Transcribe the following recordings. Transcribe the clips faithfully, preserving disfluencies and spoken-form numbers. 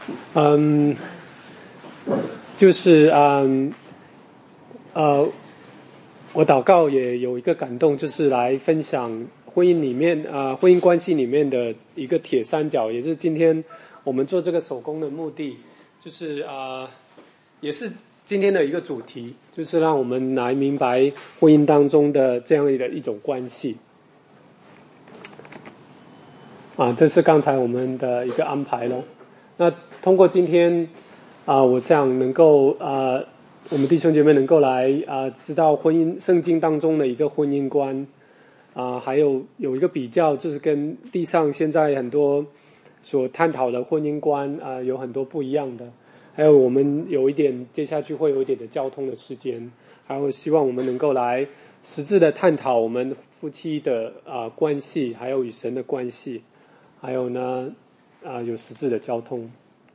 嗯，就是嗯呃，我祷告也有一个感动，就是来分享婚姻里面啊、呃，婚姻关系里面的一个铁三角，也是今天我们做这个手工的目的，就是啊、呃，也是今天的一个主题，就是让我们来明白婚姻当中的这样的一种关系。啊，这是刚才我们的一个安排咯。那通过今天啊，我想能够啊，我们弟兄姐妹能够来啊，知道婚姻圣经当中的一个婚姻观啊，还有有一个比较，就是跟地上现在很多所探讨的婚姻观啊，有很多不一样的。还有我们有一点接下去会有一点的交通的时间，还有希望我们能够来实质的探讨我们夫妻的啊关系，还有与神的关系。还有呢，啊、呃，有实质的交通。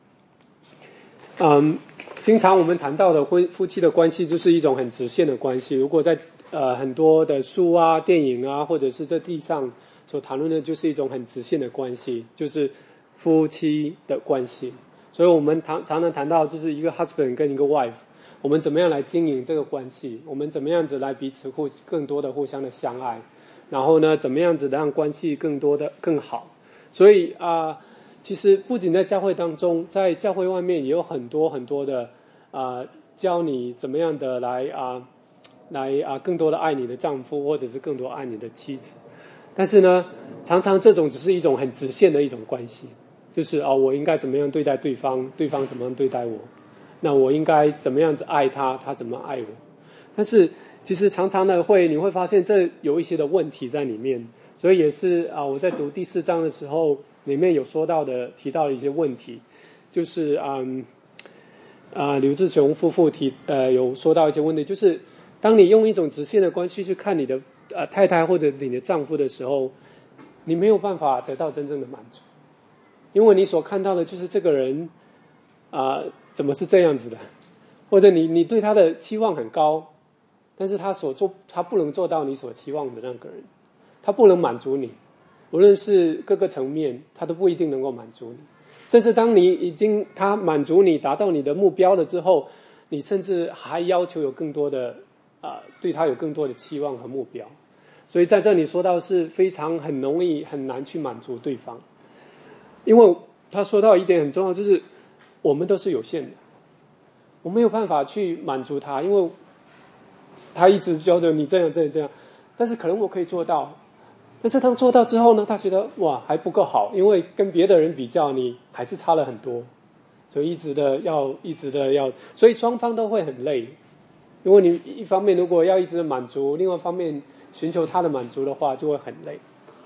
嗯，经常我们谈到的婚夫妻的关系，就是一种很直线的关系。如果在呃很多的书啊、电影啊，或者是在地上所谈论的，就是一种很直线的关系，就是夫妻的关系。所以我们常常常谈到，就是一个 husband 跟一个 wife， 我们怎么样来经营这个关系？我们怎么样子来彼此互更多的互相的相爱？然后呢，怎么样子让关系更多的更好？所以啊、呃，其实不仅在教会当中，在教会外面也有很多很多的啊、呃，教你怎么样的来啊、呃，来啊、呃，更多的爱你的丈夫，或者是更多爱你的妻子。但是呢，常常这种只是一种很直线的一种关系，就是啊、哦，我应该怎么样对待对方，对方怎么样对待我，那我应该怎么样子爱他，他怎么爱我。但是其实常常的会，你会发现这有一些的问题在里面。所以也是啊，我在读第四章的时候，里面有说到的，提到一些问题，就是嗯啊，刘志雄夫妇提呃有说到一些问题，就是当你用一种直线的关系去看你的呃太太或者你的丈夫的时候，你没有办法得到真正的满足，因为你所看到的就是这个人啊、呃、怎么是这样子的，或者你你对他的期望很高，但是他所做他不能做到你所期望的那个人。他不能满足你，无论是各个层面，他都不一定能够满足你。甚至当你已经他满足你，达到你的目标了之后，你甚至还要求有更多的啊、呃，对他有更多的期望和目标。所以在这里说到是非常很容易很难去满足对方，因为他说到一点很重要，就是我们都是有限的，我没有办法去满足他，因为他一直教着你这样这样这样，但是可能我可以做到。但是当做到之后呢，他觉得哇还不够好，因为跟别的人比较，你还是差了很多，所以一直的要一直的要，所以双方都会很累。因为你一方面如果要一直的满足，另外一方面寻求他的满足的话，就会很累。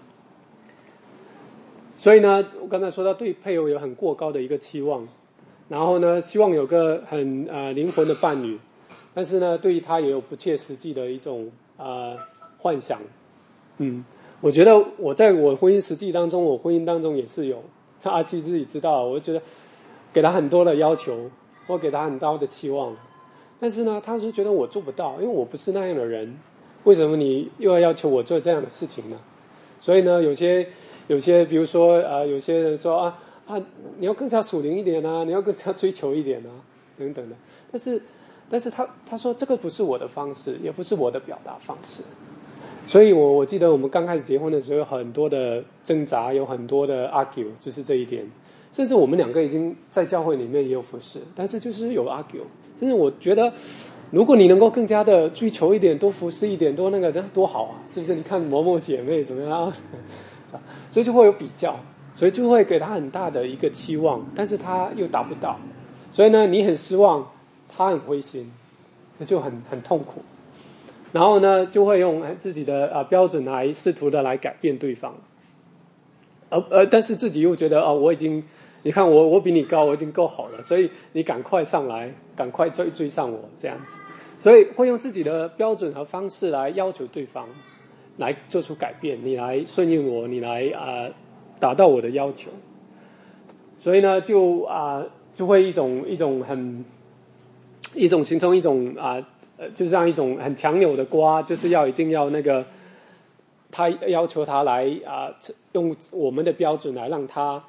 所以呢，我刚才说到对配偶有很过高的一个期望，然后呢，希望有个很呃灵魂的伴侣，但是呢，对于他也有不切实际的一种呃幻想，嗯。我觉得我在我婚姻实际当中，我婚姻当中也是有，像阿七自己知道，我觉得给他很多的要求，我给他很高的期望，但是呢，他是觉得我做不到，因为我不是那样的人，为什么你又要要求我做这样的事情呢？所以呢，有些有些，比如说呃，有些人说啊啊，你要更加属灵一点啊，你要更加追求一点啊，等等的，但是但是他他说这个不是我的方式，也不是我的表达方式。所以我我记得我们刚开始结婚的时候有很多的挣扎，有很多的 argue， 就是这一点。甚至我们两个已经在教会里面也有服侍，但是就是有 argue。但是我觉得，如果你能够更加的追求一点，多服侍一点，多那个，那多好啊！是不是？你看某某姐妹怎么样？所以就会有比较，所以就会给他很大的一个期望，但是他又达不到。所以呢，你很失望，他很灰心，那就很很痛苦。然后呢，就会用自己的啊、呃、标准来试图的来改变对方，而呃，但是自己又觉得啊、哦，我已经，你看我我比你高，我已经够好了，所以你赶快上来，赶快追追上我这样子，所以会用自己的标准和方式来要求对方，来做出改变，你来顺应我，你来啊、呃、达到我的要求，所以呢，就啊、呃、就会一种一种很一种形成一种啊。呃呃，就像一种很强扭的瓜，就是要一定要那个，他要求他来啊、呃，用我们的标准来让他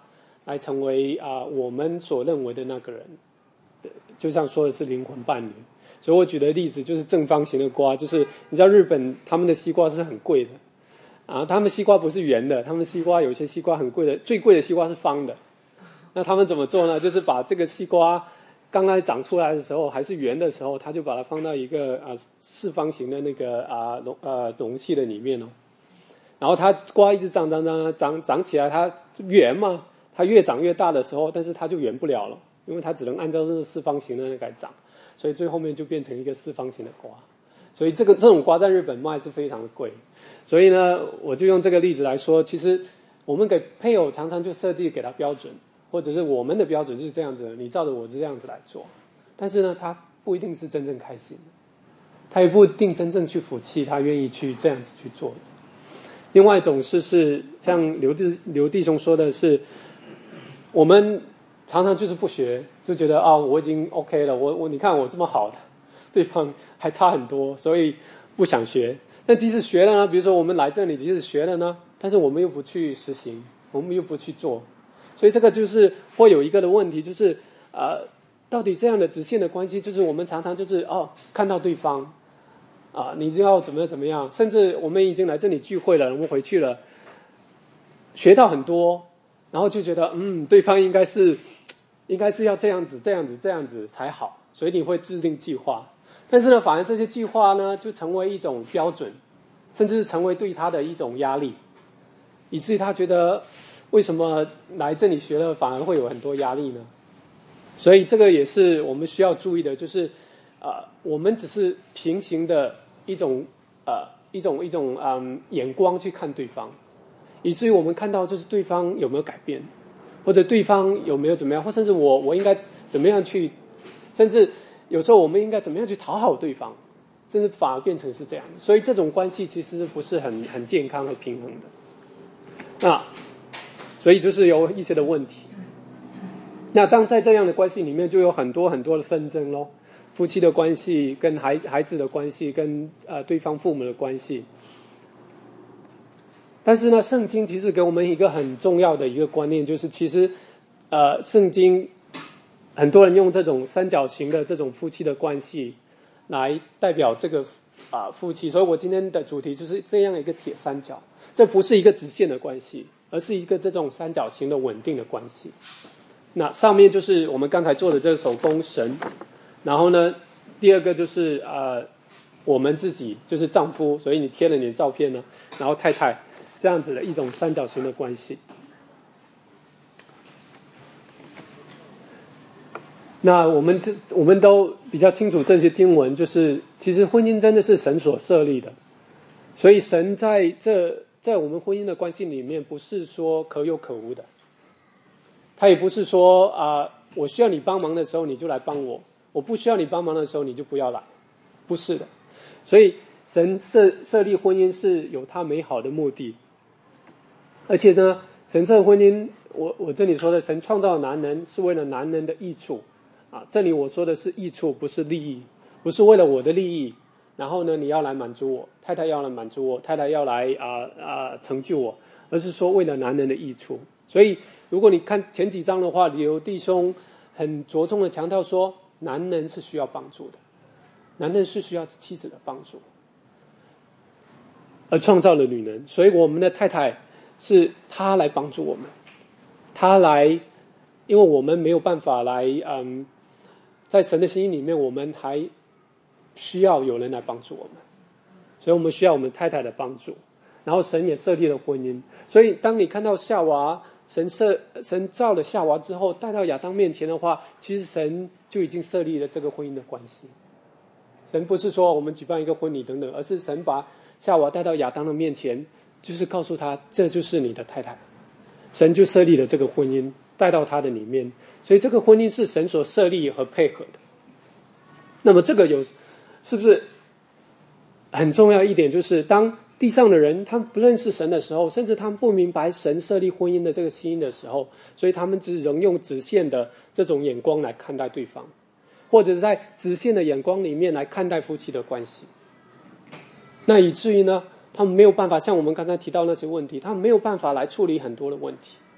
来成为啊、呃、我们所认为的那个人，就像说的是灵魂伴侣。所以我举的例子就是正方形的瓜，就是你知道日本他们的西瓜是很贵的啊，他们西瓜不是圆的，他们西瓜有些西瓜很贵的，最贵的西瓜是方的。那他们怎么做呢？就是把这个西瓜刚刚长出来的时候还是圆的时候，他就把它放到一个啊、呃、四方形的那个啊容呃容器的里面哦，然后它瓜一直长长长长长起来，它圆嘛，它越长越大的时候，但是它就圆不了了，因为它只能按照这个四方形的那个来长。所以最后面就变成一个四方形的瓜，所以这个这种瓜在日本卖是非常的贵。所以呢，我就用这个例子来说，其实我们给配偶常常就设计给他标准，或者是我们的标准就是这样子，你照着我这样子来做。但是呢，他不一定是真正开心的，他也不一定真正去服气，他愿意去这样子去做的。另外一种是是像刘弟刘弟兄说的是，我们常常就是不学，就觉得啊，我已经 OK 了，我我你看我这么好的，对方还差很多，所以不想学。那即使学了呢，比如说我们来这里，即使学了呢，但是我们又不去实行，我们又不去做，所以这个就是会有一个的问题，就是呃，到底这样的直线的关系，就是我们常常就是哦，看到对方啊，你就要怎么怎么样，甚至我们已经来这里聚会了，我们回去了，学到很多，然后就觉得嗯，对方应该是。应该是要这样子这样子这样子才好，所以你会制定计划。但是呢，反而这些计划呢就成为一种标准，甚至是成为对他的一种压力，以至于他觉得为什么来这里学了反而会有很多压力呢？所以这个也是我们需要注意的，就是呃，我们只是平行的一种呃一种一种嗯眼光去看对方，以至于我们看到就是对方有没有改变。或者对方有没有怎么样，或甚至我我应该怎么样去，甚至有时候我们应该怎么样去讨好对方，甚至反而变成是这样。所以这种关系其实不是很很健康和平衡的。那所以就是有一些的问题。那当在这样的关系里面，就有很多很多的纷争咯，夫妻的关系、跟孩孩子的关系、跟呃对方父母的关系。但是呢，圣经其实给我们一个很重要的一个观念，就是其实，呃，圣经很多人用这种三角形的这种夫妻的关系来代表这个啊、呃、夫妻，所以我今天的主题就是这样一个铁三角，这不是一个直线的关系，而是一个这种三角形的稳定的关系。那上面就是我们刚才做的这个手工神，然后呢，第二个就是呃我们自己就是丈夫，所以你贴了你的照片呢，然后太太。这样子的一种三角形的关系。那我们这我们都比较清楚这些经文，就是其实婚姻真的是神所设立的，所以神在这在我们婚姻的关系里面，不是说可有可无的，他也不是说啊、呃，我需要你帮忙的时候你就来帮我，我不需要你帮忙的时候你就不要来，不是的。所以神设设立婚姻是有他美好的目的。而且呢，神设婚姻，我我这里说的，神创造男人是为了男人的益处，啊，这里我说的是益处，不是利益，不是为了我的利益，然后呢，你要来满足我，太太要来满足我，太太要来啊啊、呃、成就我，而是说为了男人的益处。所以，如果你看前几章的话，有弟兄很着重的强调说，男人是需要帮助的，男人是需要妻子的帮助，而创造了女人，所以我们的太太。是他来帮助我们，他来，因为我们没有办法来，嗯，在神的心意里面，我们还需要有人来帮助我们，所以我们需要我们太太的帮助。然后神也设立了婚姻，所以当你看到夏娃，神设神造了夏娃之后，带到亚当面前的话，其实神就已经设立了这个婚姻的关系。神不是说我们举办一个婚礼等等，而是神把夏娃带到亚当的面前。就是告诉他，这就是你的太太，神就设立了这个婚姻，带到他的里面，所以这个婚姻是神所设立和配合的。那么这个有是不是很重要一点？就是当地上的人他们不认识神的时候，甚至他们不明白神设立婚姻的这个心意的时候，所以他们只仍用直线的这种眼光来看待对方，或者是在直线的眼光里面来看待夫妻的关系，那以至于呢？他们没有办法像我们刚才提到那些问题，他们没有办法来处理很多的问题。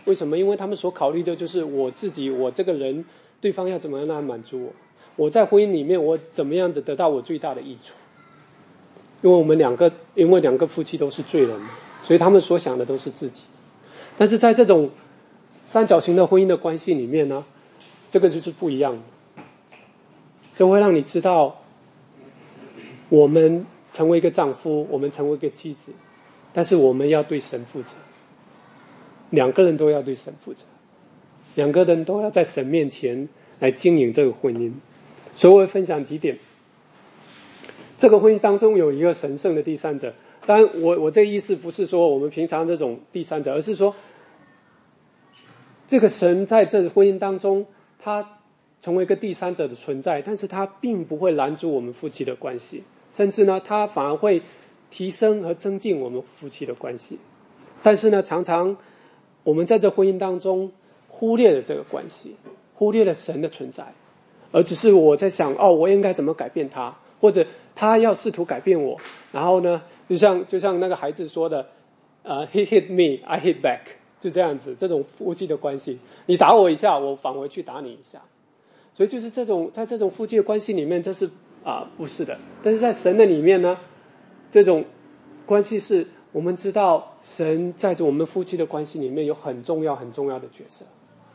为什么？因为他们所考虑的就是我自己，我这个人，对方要怎么样来满足我，我在婚姻里面我怎么样的得到我最大的益处。因为我们两个，因为两个夫妻都是罪人嘛，所以他们所想的都是自己。但是在这种三角形的婚姻的关系里面呢，这个就是不一样的。这会让你知道，我们成为一个丈夫，我们成为一个妻子，但是我们要对神负责，两个人都要对神负责，两个人都要在神面前来经营这个婚姻。所以我会分享几点。这个婚姻当中有一个神圣的第三者，当然我我这个意思不是说我们平常这种第三者，而是说这个神在这个婚姻当中他成为一个第三者的存在，但是他并不会拦阻我们夫妻的关系，甚至呢他反而会提升和增进我们夫妻的关系。但是呢常常我们在这婚姻当中忽略了这个关系，忽略了神的存在，而只是我在想，哦，我应该怎么改变他，或者他要试图改变我，然后呢就像就像那个孩子说的，呃 he hit me I hit back， 就这样子，这种夫妻的关系，你打我一下我返回去打你一下。所以就是这种在这种夫妻的关系里面，这是啊、呃、不是的。但是在神的里面呢，这种关系是我们知道神在我们夫妻的关系里面有很重要很重要的角色。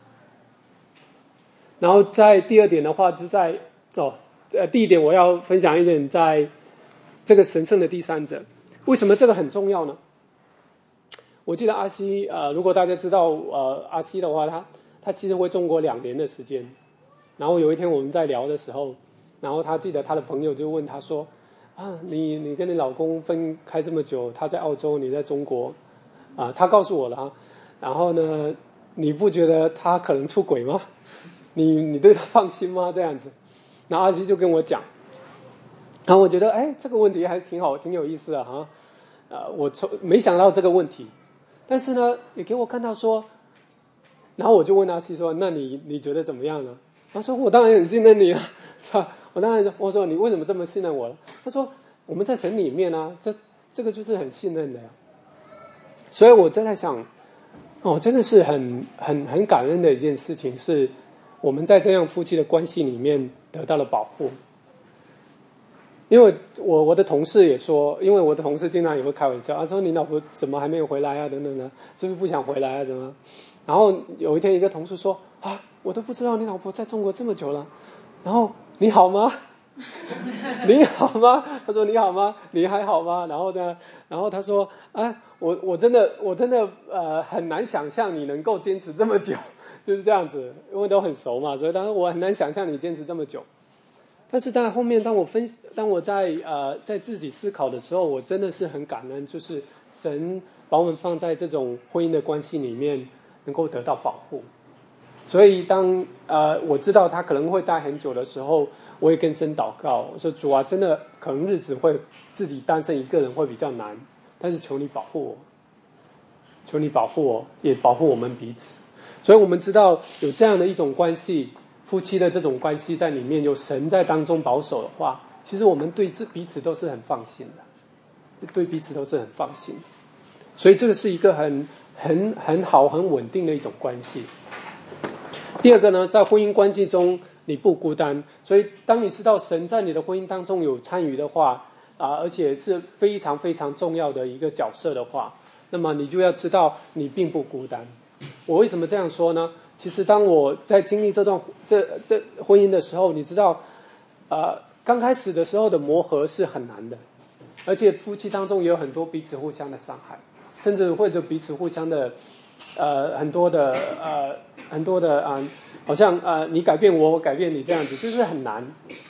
然后在第二点的话是在哦呃第一点我要分享一点，在这个神圣的第三者，为什么这个很重要呢？我记得阿西呃如果大家知道呃阿西的话，他他其实会中国两年的时间。然后有一天我们在聊的时候，然后他记得他的朋友就问他说啊，你你跟你老公分开这么久，他在澳洲你在中国啊，他告诉我了啊，然后呢你不觉得他可能出轨吗？你你对他放心吗？这样子。然后阿西就跟我讲，然后我觉得哎这个问题还挺好，挺有意思的哈。呃我从没想到这个问题，但是呢也给我看到说，然后我就问阿西说，那你你觉得怎么样呢？他说我当然很信任你啊，是吧？我当然我说你为什么这么信任我了？他说我们在神里面啊，这这个就是很信任的呀。所以我正在想，哦，真的是很很很感恩的一件事情，是我们在这样夫妻的关系里面得到了保护。因为我我的同事也说，因为我的同事经常也会开玩笑，他说你老婆怎么还没有回来啊？等等的，是不是不想回来啊？怎么？然后有一天一个同事说啊，我都不知道你老婆在中国这么久了，然后你好吗？你好吗？他说你好吗？你还好吗？然后呢，然后他说啊，我我真的我真的呃很难想象你能够坚持这么久，就是这样子，因为都很熟嘛，所以当时我很难想象你坚持这么久。但是在后面当我分当我在呃在自己思考的时候，我真的是很感恩，就是神把我们放在这种婚姻的关系里面能够得到保护。所以当呃我知道他可能会待很久的时候，我也跟神祷告，我说主啊，真的可能日子会自己单身一个人会比较难，但是求你保护我，求你保护我，也保护我们彼此。所以我们知道有这样的一种关系，夫妻的这种关系在里面，有神在当中保守的话，其实我们对彼此都是很放心的，对彼此都是很放心。所以这个是一个很很很好很稳定的一种关系。第二个呢，在婚姻关系中你不孤单，所以当你知道神在你的婚姻当中有参与的话啊，而且是非常非常重要的一个角色的话，那么你就要知道你并不孤单。我为什么这样说呢？其实当我在经历这段这这婚姻的时候，你知道呃刚开始的时候的磨合是很难的，而且夫妻当中也有很多彼此互相的伤害，甚至或者彼此互相的呃很多的呃很多的啊、呃，好像呃你改变我，我改变你这样子，就是很难。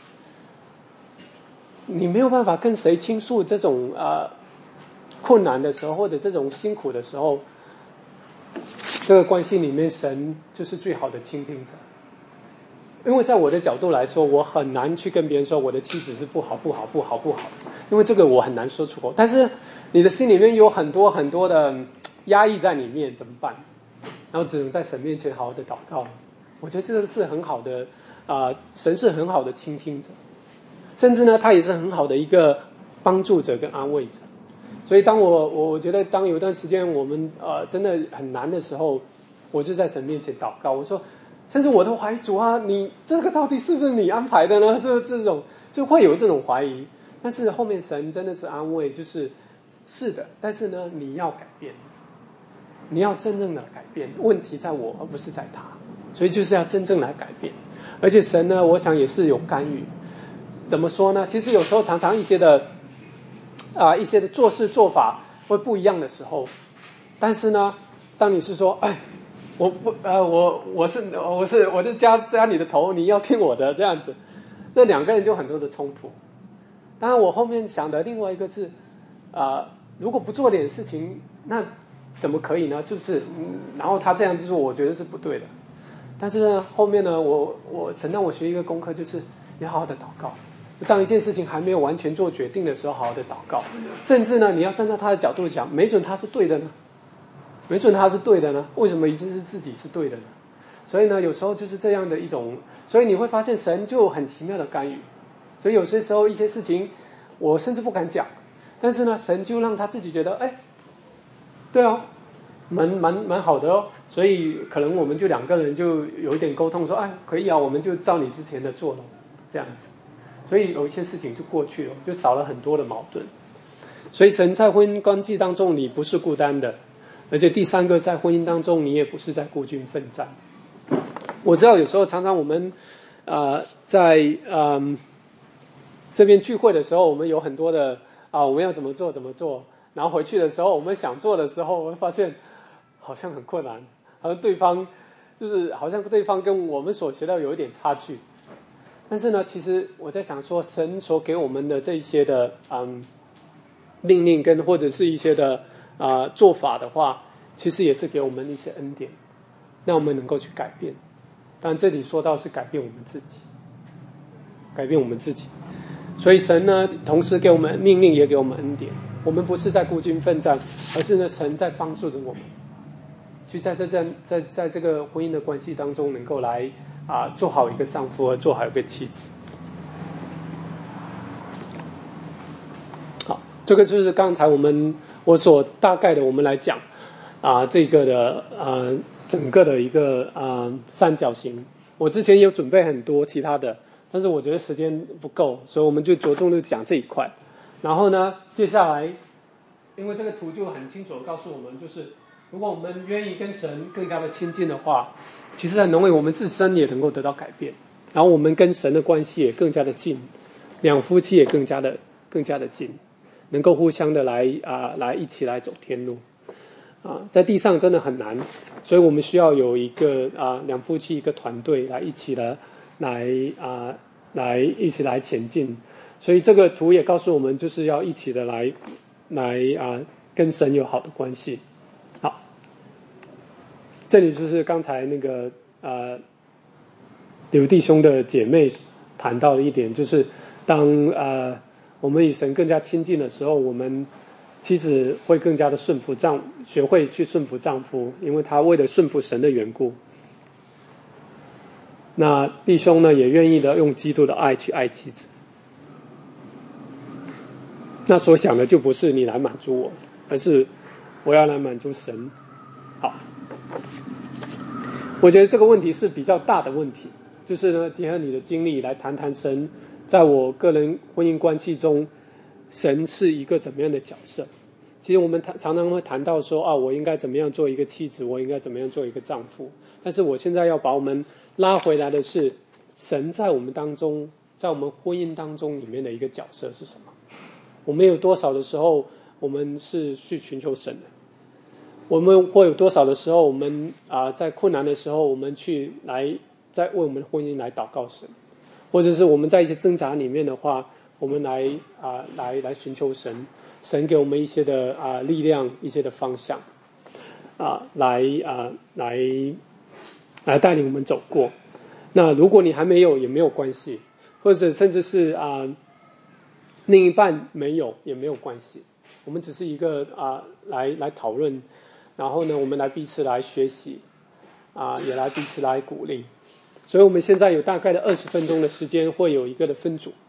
你没有办法跟谁倾诉这种呃困难的时候，或者这种辛苦的时候，这个关系里面神就是最好的倾听者。因为在我的角度来说，我很难去跟别人说我的妻子是不好不好不好不好，因为这个我很难说出口。但是你的心里面有很多很多的压抑在里面，怎么办？然后只能在神面前好好的祷告。我觉得这个是很好的啊、呃，神是很好的倾听者，甚至呢他也是很好的一个帮助者跟安慰者。所以当我我我觉得当有一段时间我们呃真的很难的时候， 我就在神面前祷告，我说，甚至我都怀疑主啊，你这个到底是不是你安排的呢？是不是这种就会有这种怀疑？但是后面神真的是安慰，就是是的，但是呢，你要改变，你要真正的改变，问题在我而不是在他，所以就是要真正来改变。而且神呢，我想也是有干预。怎么说呢？其实有时候常常一些的啊、呃、一些的做事做法会不一样的时候，但是呢，当你是说，哎，我不呃我我是我是我是家家里的头，你要听我的这样子，那两个人就很多的冲突。当然，我后面想的另外一个是，啊、呃，如果不做点事情，那怎么可以呢？是不是？嗯，然后他这样就说，我觉得是不对的。但是呢，后面呢，我我神让我学一个功课，就是你好好的祷告。当一件事情还没有完全做决定的时候，好好的祷告。甚至呢，你要站在他的角度讲，没准他是对的呢，没准他是对的呢。为什么一定是自己是对的呢？所以呢，有时候就是这样的一种，所以你会发现神就很奇妙的干预。所以有些时候一些事情，我甚至不敢讲，但是呢，神就让他自己觉得，哎，对哦，蛮蛮蛮好的哦。所以可能我们就两个人就有一点沟通，说，哎，可以啊，我们就照你之前的做了，这样子。所以有一些事情就过去了，就少了很多的矛盾。所以神在婚姻关系当中，你不是孤单的，而且第三个，在婚姻当中，你也不是在孤军奋战。我知道有时候常常我们呃在嗯、呃、这边聚会的时候，我们有很多的啊、呃、我们要怎么做怎么做，然后回去的时候，我们想做的时候，我们发现好像很困难，好像对方就是好像对方跟我们所学到有一点差距。但是呢，其实我在想说，神所给我们的这一些的嗯命令跟或者是一些的啊、呃、做法的话，其实也是给我们一些恩典，让我们能够去改变。但这里说到是改变我们自己，改变我们自己。所以神呢，同时给我们命令，也给我们恩典。我们不是在孤军奋战，而是呢，神在帮助着我们，去在这在在在这个婚姻的关系当中，能够来啊做好一个丈夫，和做好一个妻子。好，这个就是刚才我们我所大概的，我们来讲啊这个的啊整个的一个啊三角形。我之前有准备很多其他的，但是我觉得时间不够，所以我们就着重的讲这一块。然后呢，接下来，因为这个图就很清楚的告诉我们，就是如果我们愿意跟神更加的亲近的话，其实很容易我们自身也能够得到改变，然后我们跟神的关系也更加的近，两夫妻也更加的更加的近，能够互相的来啊、呃、来一起来走天路啊、呃，在地上真的很难，所以我们需要有一个啊、呃、两夫妻一个团队来一起的来啊、呃、来一起来前进。所以这个图也告诉我们，就是要一起的来来啊、呃、跟神有好的关系。好，这里就是刚才那个呃刘弟兄的姐妹谈到的一点，就是当呃我们与神更加亲近的时候，我们妻子会更加的顺服丈，学会去顺服丈夫，因为他为了顺服神的缘故。那弟兄呢，也愿意的用基督的爱去爱妻子。那所想的就不是你来满足我，而是我要来满足神。好，我觉得这个问题是比较大的问题，就是呢，结合你的经历来谈谈神在我个人婚姻关系中，神是一个怎么样的角色。其实我们常常会谈到说啊，我应该怎么样做一个妻子，我应该怎么样做一个丈夫。但是我现在要把我们拉回来的是，神在我们当中，在我们婚姻当中里面的一个角色是什么？我们有多少的时候，我们是去寻求神的？我们会有多少的时候，我们啊、呃、在困难的时候，我们去来在为我们的婚姻来祷告神，或者是我们在一些挣扎里面的话，我们来啊、呃、来来寻求神，神给我们一些的啊、呃、力量，一些的方向啊、呃，来啊、呃、来来带领我们走过。那如果你还没有，也没有关系，或者甚至是啊。呃另一半没有也没有关系，我们只是一个啊、呃、来来讨论，然后呢，我们来彼此来学习，啊、呃、也来彼此来鼓励。所以我们现在有大概的二十分钟的时间，会有一个的分组，